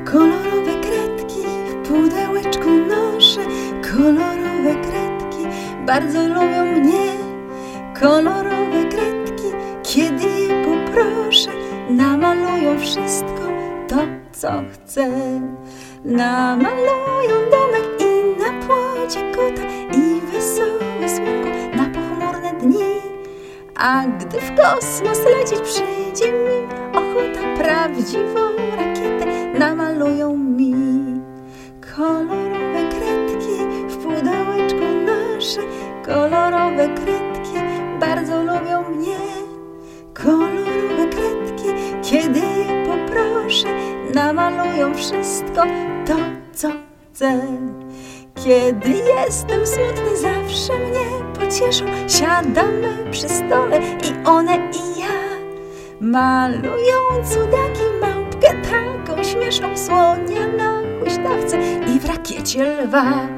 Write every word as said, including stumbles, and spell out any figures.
Kolorowe kredki w pudełeczku noszę. Kolorowe kredki bardzo lubią mnie. Kolorowe kredki, kiedy je poproszę, namalują wszystko to, co chcę. Namalują domek i na płocie kota i wesołe słonko na pochmurne dni. A gdy w kosmos lecieć przyjdzie mi ochota, prawdziwą rakietę namalują mi. Kolorowe kredki w pudełeczku noszę. Kolorowe kredki bardzo lubią mnie. Kolorowe kredki, kiedy je poproszę, namalują wszystko to, co chcę. Kiedy jestem smutny, zawsze mnie pocieszą. Siadamy przy stole i one i ja malują cudaki, małpkę taką śmieszną, słonia na huśtawce i w rakiecie lwa.